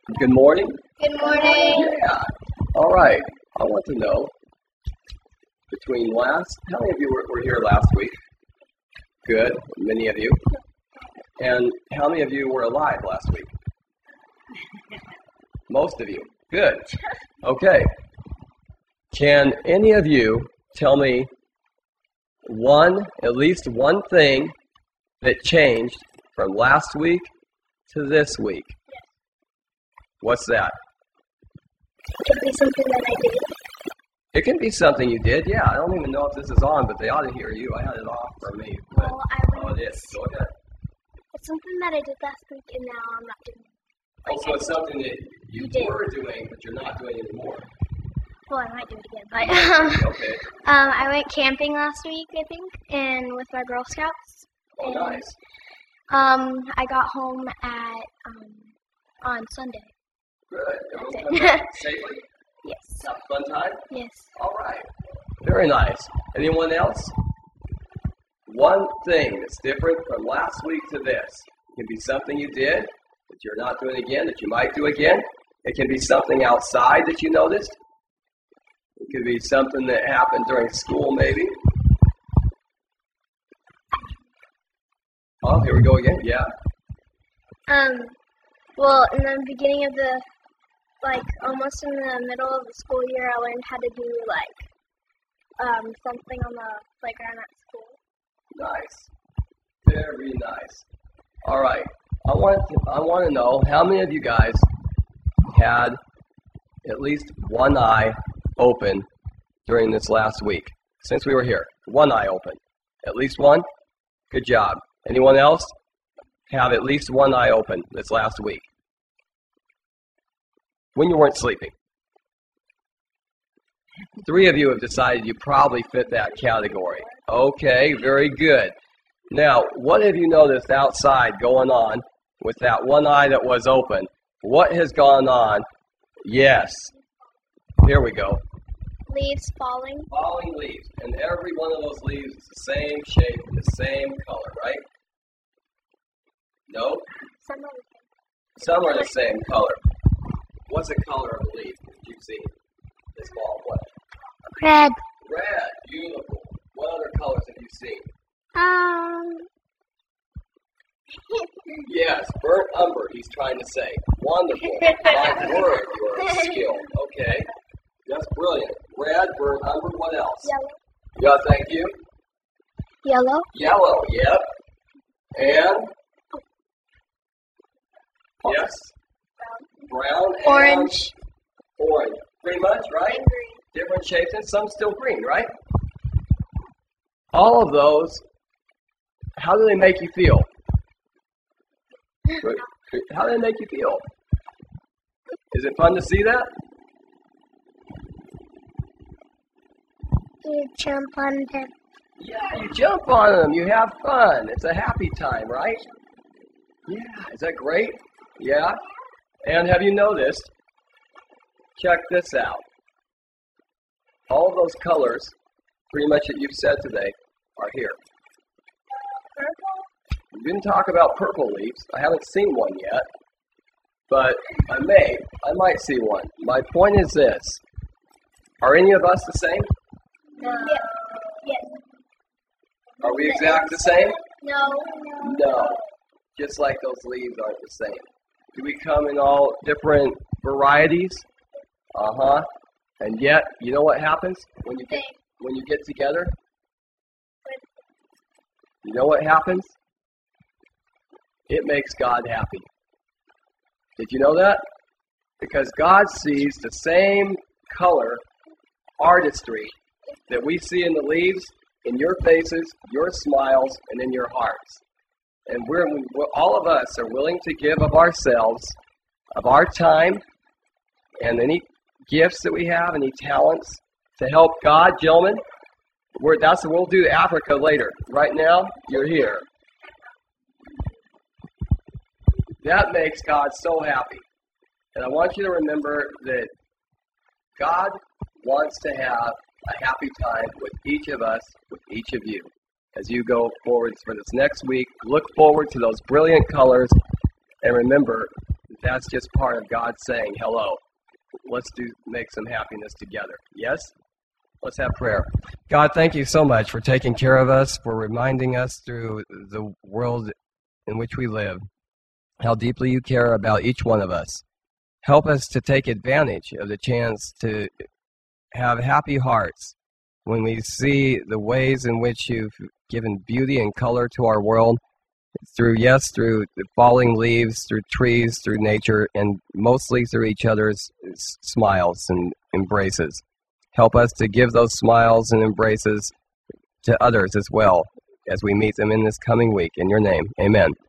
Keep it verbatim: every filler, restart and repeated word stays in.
Good morning. Good morning. Yeah. All right. I want to know, between last, how many of you were, were here last week? Good. Many of you. And how many of you were alive last week? Most of you. Good. Okay. Can any of you tell me one, at least one thing that changed from last week to this week? What's that? It could be something that I did. It can be something you did, yeah. I don't even know if this is on, but they ought to hear you. I had it off for me. But, Well, I oh, went, it is. Go ahead. It's something that I did last week, and now I'm not doing it. Also, it's something that you, You did. were doing, but you're not doing anymore. Well, I might do it again, but um, Okay. um, I went camping last week, I think, and with my Girl Scouts. Oh, and, nice. Um, I got home at um on Sunday. Good. Everyone That's come it. back safely? Yes. Have a fun time? Yes. All right. Very nice. Anyone else? One thing that's different from last week to this. It can be something you did that you're not doing again, that you might do again. It can be something outside that you noticed. It could be something that happened during school, maybe. Oh, here we go again. Yeah. Um, well, in the beginning of the, like, almost in the middle of the school year, I learned how to do, like, um, something on the playground at school. Nice. Very nice. All right. I want to, I want to know how many of you guys had at least one eye open during this last week since we were here. One eye open. At least one? Good job. Anyone else have at least one eye open this last week? When you weren't sleeping. Three of you have decided you probably fit that category. Okay, very good. Now, what have you noticed outside going on with that one eye that was open? What has gone on? Yes. Here we go. Leaves falling. Falling leaves. And every one of those leaves is the same shape, the same color, right? No? Some of Some are the same color. What's the color of the leaf that you've seen this fall? What? Red. Red. Beautiful. What other colors have you seen? Um. Yes, burnt umber, he's trying to say. Wonderful. My word, you are skilled. Okay. That's brilliant. Red, burnt umber, what else? Yellow. Yeah, thank you. Yellow. Yellow, yep. And? Yes. Brown and? Orange. Orange. Pretty much, right? And green. Different shapes and some still green, right? All of those, how do they make you feel? Good. How do they make you feel? Is it fun to see that? You jump on them. Yeah, you jump on them. You have fun. It's a happy time, right? Yeah, is that great? Yeah. And have you noticed, check this out. All of those colors, pretty much that you've said today, are here. Purple. We didn't talk about purple leaves. I haven't seen one yet, but I may. I might see one. My point is this. Are any of us the same? No. Yes. Yes. Are we exact the same? No. No. Just like those leaves aren't the same. Do we come in all different varieties? Uh-huh. And yet, you know what happens when you get when you get together? You know what happens? It makes God happy. Did you know that? Because God sees the same color artistry that we see in the leaves, in your faces, your smiles, and in your hearts. And we're, we're all of us are willing to give of ourselves, of our time, and any gifts that we have, any talents, to help God, gentlemen. We're, that's what we'll do Africa later. Right now, you're here. That makes God so happy. And I want you to remember that God wants to have a happy time with each of us, with each of you. As you go forward for this next week, look forward to those brilliant colors, and remember that's just part of God saying hello. Let's do make some happiness together. Yes? Let's have prayer. God, thank you so much for taking care of us, for reminding us through the world in which we live how deeply you care about each one of us. Help us to take advantage of the chance to have happy hearts when we see the ways in which you've given beauty and color to our world, through, yes, through the falling leaves, through trees, through nature, and mostly through each other's smiles and embraces. Help us to give those smiles and embraces to others as well as we meet them in this coming week. In your name, amen.